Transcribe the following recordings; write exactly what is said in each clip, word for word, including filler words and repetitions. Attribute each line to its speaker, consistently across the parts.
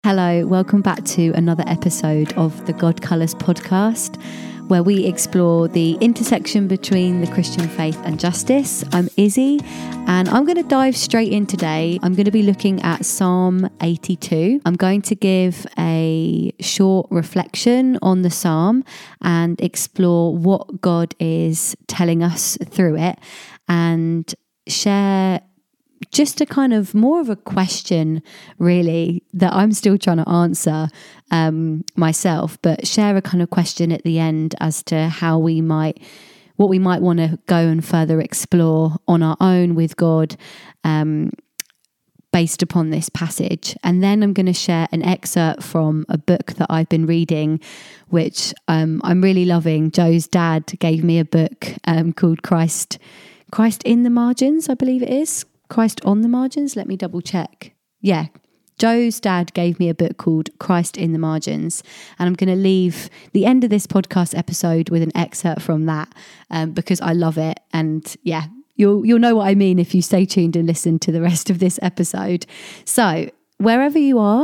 Speaker 1: Hello, welcome back to another episode of the God Colours podcast, where we explore the intersection between the Christian faith and justice. I'm Izzy, and I'm going to dive straight in today. I'm going to be looking at Psalm eighty-two. I'm going to give a short reflection on the psalm and explore what God is telling us through it, and share just a kind of more of a question, really, that I'm still trying to answer um, myself, but share a kind of question at the end as to how we might, what we might want to go and further explore on our own with God, um, based upon this passage. And then I'm going to share an excerpt from a book that I've been reading, which um, I'm really loving. Joe's dad gave me a book um, called Christ, Christ in the Margins, I believe it is. Christ on the Margins? Let me double check. Yeah, Joe's dad gave me a book called Christ in the Margins, and I'm going to leave the end of this podcast episode with an excerpt from that um, because I love it. And yeah, you'll you'll know what I mean if you stay tuned and listen to the rest of this episode. So wherever you are,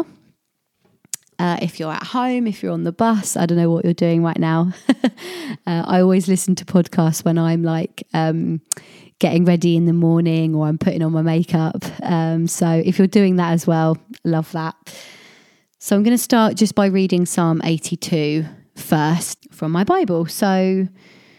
Speaker 1: uh, if you're at home, if you're on the bus, I don't know what you're doing right now. uh, I always listen to podcasts when I'm like um, getting ready in the morning, or I'm putting on my makeup. Um, so if you're doing that as well, love that. So I'm going to start just by reading Psalm eighty-two first from my Bible. So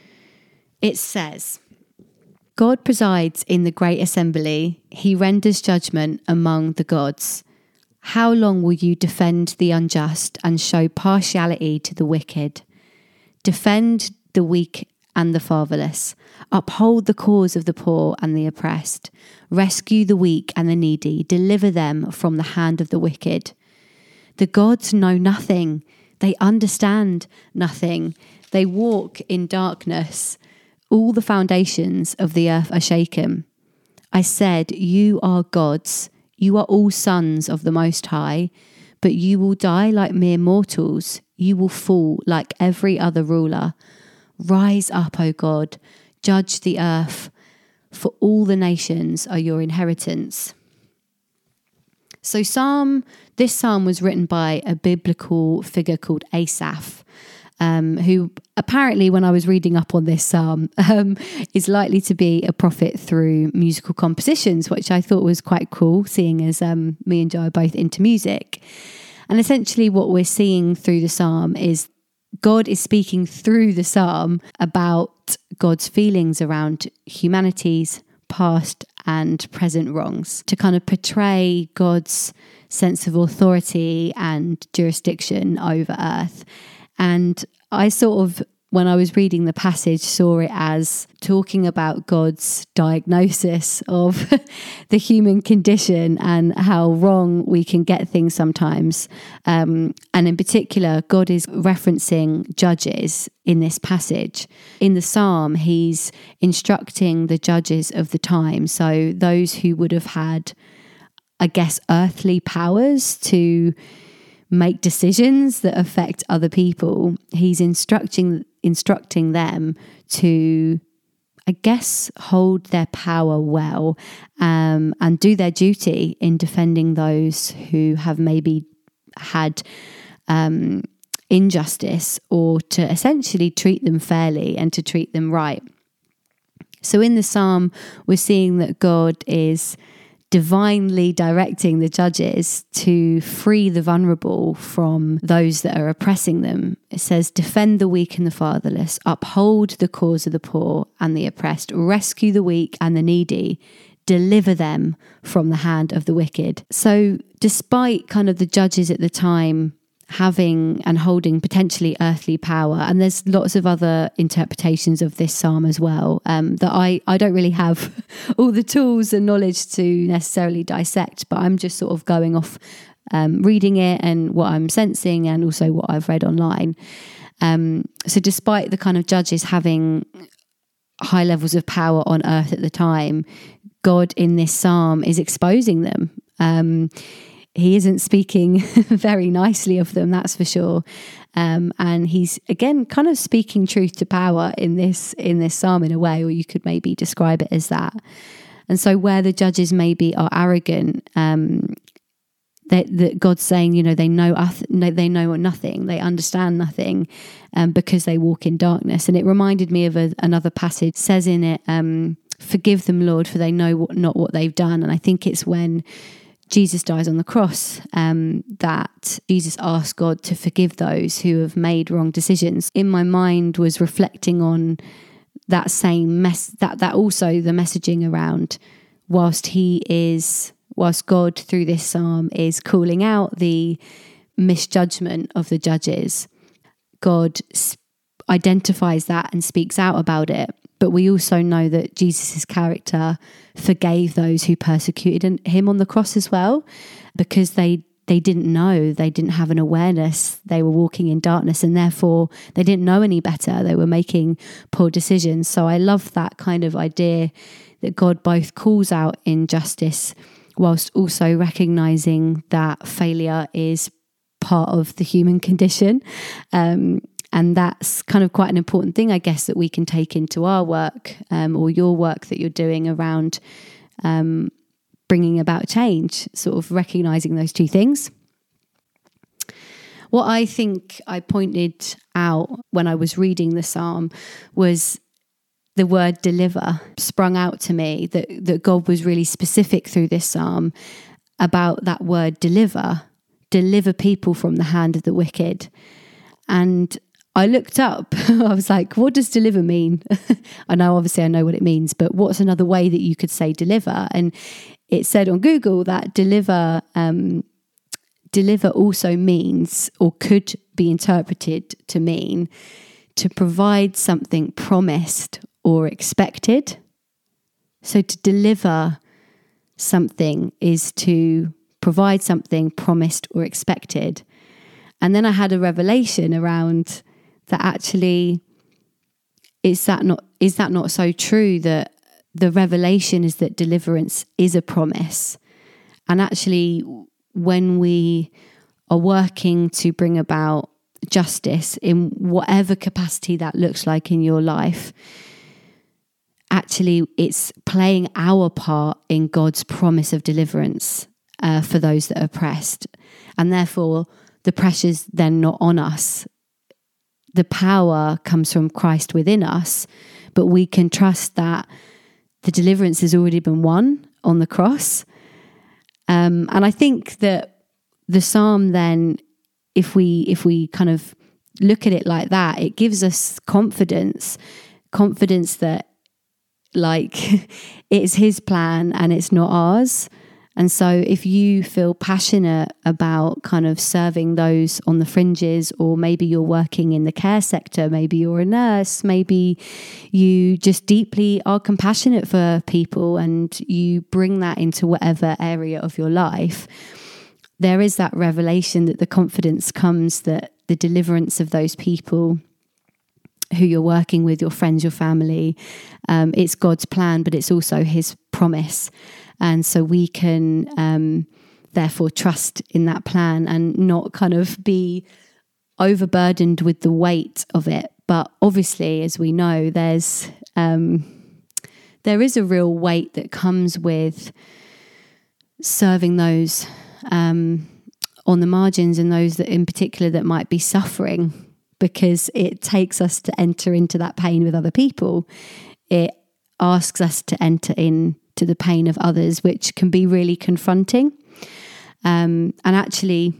Speaker 1: it says, God presides in the great assembly. He renders judgment among the gods. How long will you defend the unjust and show partiality to the wicked? Defend the weak and the fatherless. Uphold the cause of the poor and the oppressed. Rescue the weak and the needy. Deliver them from the hand of the wicked. The gods know nothing. They understand nothing. They walk in darkness. All the foundations of the earth are shaken. I said, you are gods. You are all sons of the Most High. But you will die like mere mortals. You will fall like every other ruler. Rise up, O God, judge the earth, for all the nations are your inheritance. So Psalm, this psalm was written by a biblical figure called Asaph, um, who apparently, when I was reading up on this psalm, um, is likely to be a prophet through musical compositions, which I thought was quite cool, seeing as um, me and Joe are both into music. And essentially what we're seeing through the psalm is God is speaking through the psalm about God's feelings around humanity's past and present wrongs, to kind of portray God's sense of authority and jurisdiction over earth. And I sort of, when I was reading the passage, saw it as talking about God's diagnosis of the human condition and how wrong we can get things sometimes. Um, and in particular, God is referencing judges in this passage. In the psalm, he's instructing the judges of the time. So those who would have had, I guess, earthly powers to make decisions that affect other people. He's instructing instructing them to, I guess, hold their power well, um, and do their duty in defending those who have maybe had um, injustice, or to essentially treat them fairly and to treat them right. So in the psalm, we're seeing that God is divinely directing the judges to free the vulnerable from those that are oppressing them. It says, defend the weak and the fatherless, uphold the cause of the poor and the oppressed, rescue the weak and the needy, deliver them from the hand of the wicked. So despite kind of the judges at the time having and holding potentially earthly power, and there's lots of other interpretations of this psalm as well, um, that I, I don't really have all the tools and knowledge to necessarily dissect, but I'm just sort of going off um, reading it and what I'm sensing, and also what I've read online. Um, so despite the kind of judges having high levels of power on earth at the time, God in this psalm is exposing them. Um, He isn't speaking very nicely of them, that's for sure. Um, and he's, again, kind of speaking truth to power in this in this psalm in a way, or you could maybe describe it as that. And so where the judges maybe are arrogant, um, that, that God's saying, you know, they know us, they know nothing, they understand nothing, um, because they walk in darkness. And it reminded me of a, another passage. It says in it, um, "Forgive them, Lord, for they know what, not what they've done." And I think it's when Jesus dies on the cross, um, that Jesus asked God to forgive those who have made wrong decisions. In my mind was reflecting on that same mess, that that also the messaging around, whilst he is, whilst God through this psalm is calling out the misjudgment of the judges, God identifies that and speaks out about it. But we also know that Jesus' character forgave those who persecuted him on the cross as well, because they they didn't know, they didn't have an awareness, they were walking in darkness, and therefore they didn't know any better, they were making poor decisions. So I love that kind of idea that God both calls out injustice whilst also recognising that failure is part of the human condition. Um, and that's kind of quite an important thing, I guess, that we can take into our work, um, or your work that you're doing around um, bringing about change, sort of recognising those two things. What I think I pointed out when I was reading the psalm was the word deliver sprung out to me, that, that God was really specific through this psalm about that word deliver, deliver people from the hand of the wicked. And I looked up, I was like, what does deliver mean? I know, obviously I know what it means, but what's another way that you could say deliver? And it said on Google that deliver, um, deliver also means, or could be interpreted to mean, to provide something promised or expected. So to deliver something is to provide something promised or expected. And then I had a revelation around that actually, is that not is that not so true, that the revelation is that deliverance is a promise. And actually, when we are working to bring about justice in whatever capacity that looks like in your life, actually it's playing our part in God's promise of deliverance uh, for those that are oppressed. And therefore, the pressure's then not on us. The power comes from Christ within us, but we can trust that the deliverance has already been won on the cross. Um, and I think that the psalm then, if we if we kind of look at it like that, it gives us confidence, confidence that like it's his plan and it's not ours. And so if you feel passionate about kind of serving those on the fringes, or maybe you're working in the care sector, maybe you're a nurse, maybe you just deeply are compassionate for people and you bring that into whatever area of your life, there is that revelation that the confidence comes that the deliverance of those people who you're working with, your friends, your family, um, it's God's plan, but it's also his promise. And so we can um, therefore trust in that plan and not kind of be overburdened with the weight of it. But obviously, as we know, there's um, there is a real weight that comes with serving those um, on the margins, and those that in particular that might be suffering, because it takes us to enter into that pain with other people. It asks us to enter in to the pain of others, which can be really confronting. Um, and actually,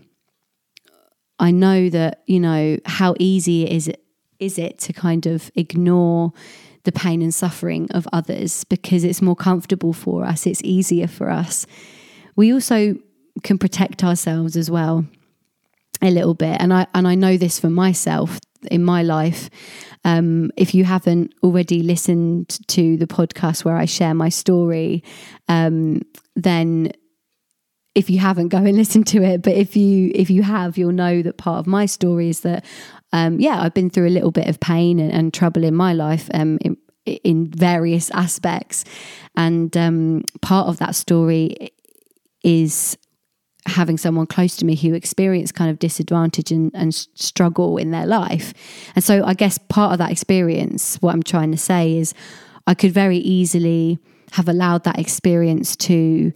Speaker 1: I know that, you know, how easy is it, is it to kind of ignore the pain and suffering of others because it's more comfortable for us, it's easier for us. We also can protect ourselves as well a little bit. And I and I know this for myself in my life. Um, if you haven't already listened to the podcast where I share my story, um, then if you haven't, go and listen to it. But if you if you have, you'll know that part of my story is that, um, yeah, I've been through a little bit of pain and, and trouble in my life um, in, in various aspects. And um, part of that story is having someone close to me who experienced kind of disadvantage and, and struggle in their life. And so I guess part of that experience, what I'm trying to say is I could very easily have allowed that experience to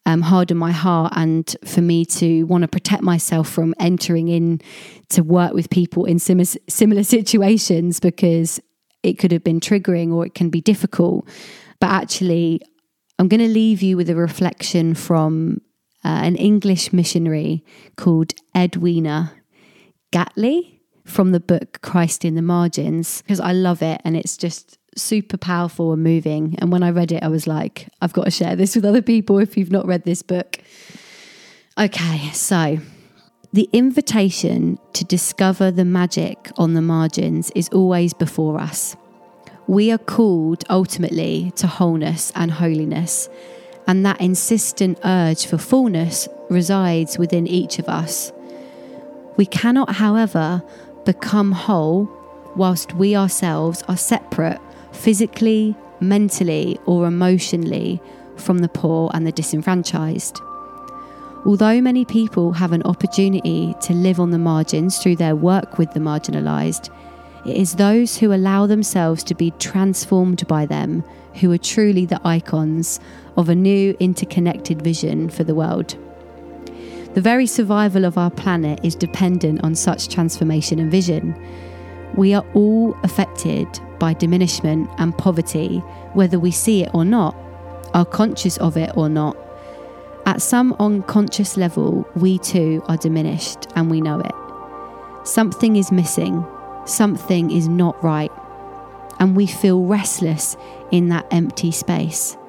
Speaker 1: um, harden my heart and for me to want to protect myself from entering in to work with people in sim- similar situations, because it could have been triggering or it can be difficult. But actually, I'm going to leave you with a reflection from uh, an English missionary called Edwina Gatley from the book Christ in the Margins, because I love it and it's just super powerful and moving. And when I read it, I was like, I've got to share this with other people if you've not read this book. Okay, so the invitation to discover the magic on the margins is always before us. We are called ultimately to wholeness and holiness, and that insistent urge for fullness resides within each of us. We cannot, however, become whole whilst we ourselves are separate physically, mentally, or emotionally from the poor and the disenfranchised. Although many people have an opportunity to live on the margins through their work with the marginalised, it is those who allow themselves to be transformed by them who are truly the icons of a new interconnected vision for the world. The very survival of our planet is dependent on such transformation and vision. We are all affected by diminishment and poverty, whether we see it or not, are conscious of it or not. At some unconscious level, we too are diminished and we know it. Something is missing, something is not right, and we feel restless in that empty space.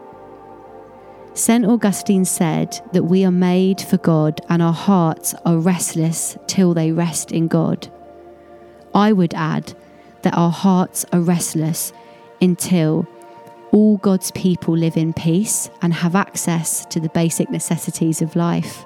Speaker 1: Saint Augustine said that we are made for God and our hearts are restless till they rest in God. I would add that our hearts are restless until all God's people live in peace and have access to the basic necessities of life.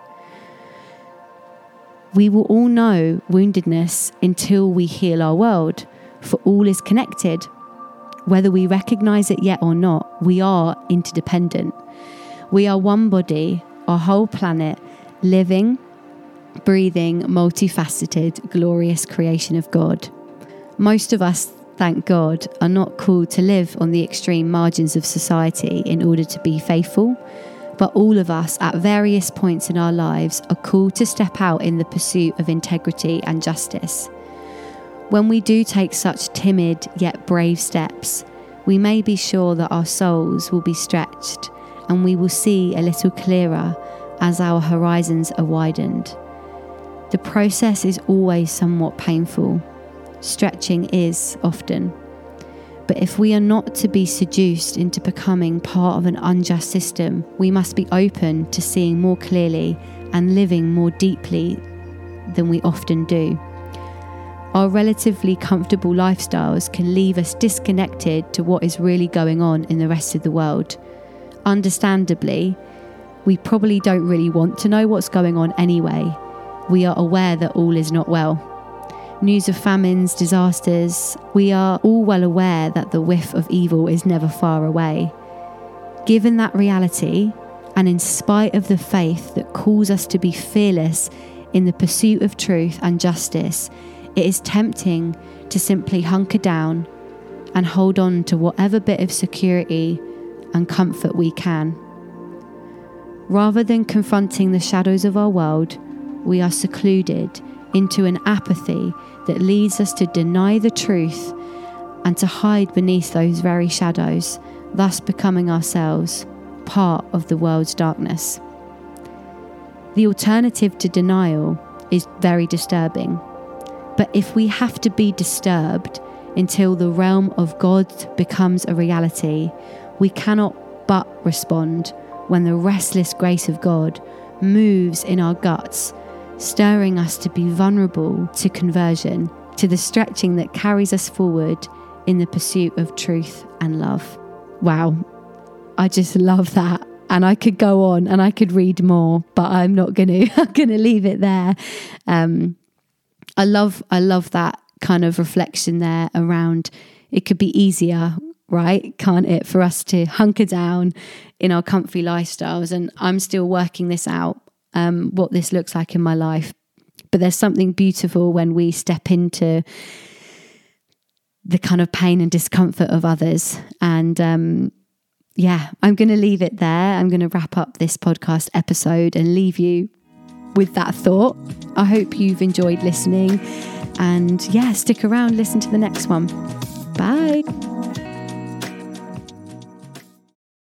Speaker 1: We will all know woundedness until we heal our world, for all is connected. Whether we recognise it yet or not, we are interdependent. We are one body, our whole planet, living, breathing, multifaceted, glorious creation of God. Most of us, thank God, are not called to live on the extreme margins of society in order to be faithful, but all of us at various points in our lives are called to step out in the pursuit of integrity and justice. When we do take such timid yet brave steps, we may be sure that our souls will be stretched and we will see a little clearer as our horizons are widened. The process is always somewhat painful. Stretching is often. But if we are not to be seduced into becoming part of an unjust system, we must be open to seeing more clearly and living more deeply than we often do. Our relatively comfortable lifestyles can leave us disconnected to what is really going on in the rest of the world. Understandably, we probably don't really want to know what's going on anyway. We are aware that all is not well. News of famines, disasters, we are all well aware that the whiff of evil is never far away. Given that reality, and in spite of the faith that calls us to be fearless in the pursuit of truth and justice, it is tempting to simply hunker down and hold on to whatever bit of security and comfort we can. Rather than confronting the shadows of our world, we are secluded into an apathy that leads us to deny the truth and to hide beneath those very shadows, thus becoming ourselves part of the world's darkness. The alternative to denial is very disturbing, but if we have to be disturbed until the realm of God becomes a reality, we cannot but respond when the restless grace of God moves in our guts, stirring us to be vulnerable to conversion, to the stretching that carries us forward in the pursuit of truth and love. Wow, I just love that. And I could go on and I could read more, but I'm not going to. I'm going to leave it there. Um, I love, I love that kind of reflection there around it could be easier, right? Can't it, for us to hunker down in our comfy lifestyles? And I'm still working this out. Um, what this looks like in my life. But there's something beautiful when we step into the kind of pain and discomfort of others. And um, yeah, I'm going to leave it there. I'm going to wrap up this podcast episode and leave you with that thought. I hope you've enjoyed listening, and yeah, stick around, listen to the next one. Bye.